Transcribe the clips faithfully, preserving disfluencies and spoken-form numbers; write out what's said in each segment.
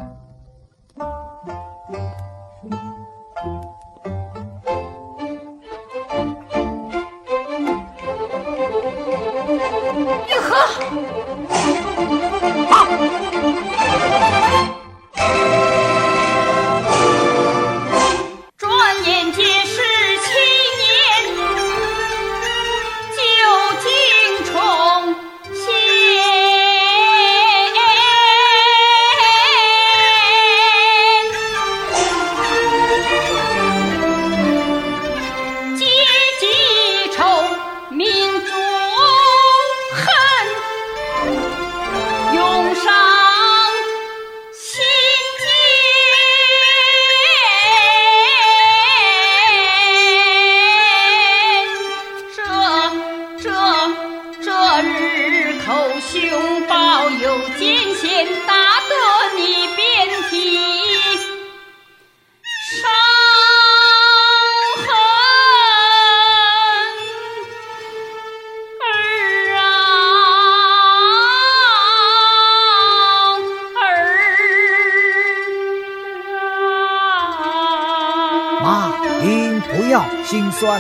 心酸，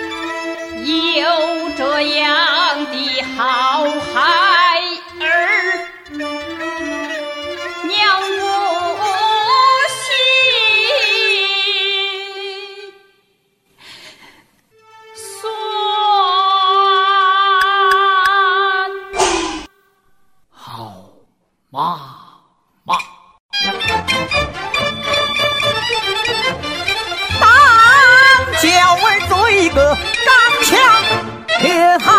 有这样的好孩儿，娘不心酸。 好妈妈。娇儿做一个刚强铁汉，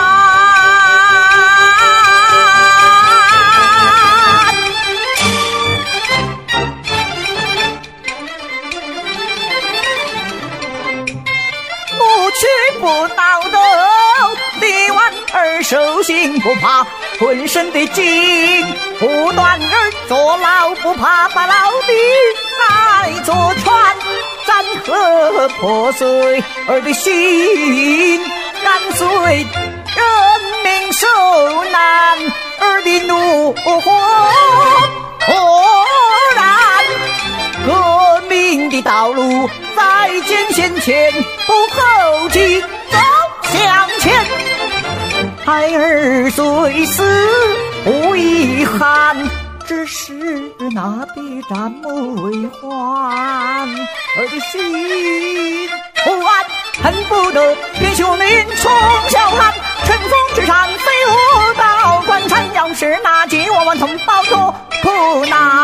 不屈不挠的李婉儿手心不怕浑身的筋，不断儿坐牢不怕把牢底来坐穿，斩和破碎儿的心，干碎人民受难儿的怒火，果然革命的道路在艰险前不后继走向前，孩儿虽死不遗憾，只是那笔债没还，儿的心不安，恨不得连兄弟从小喊，乘风之上飞舞到关山，要是那几万万同胞多苦难。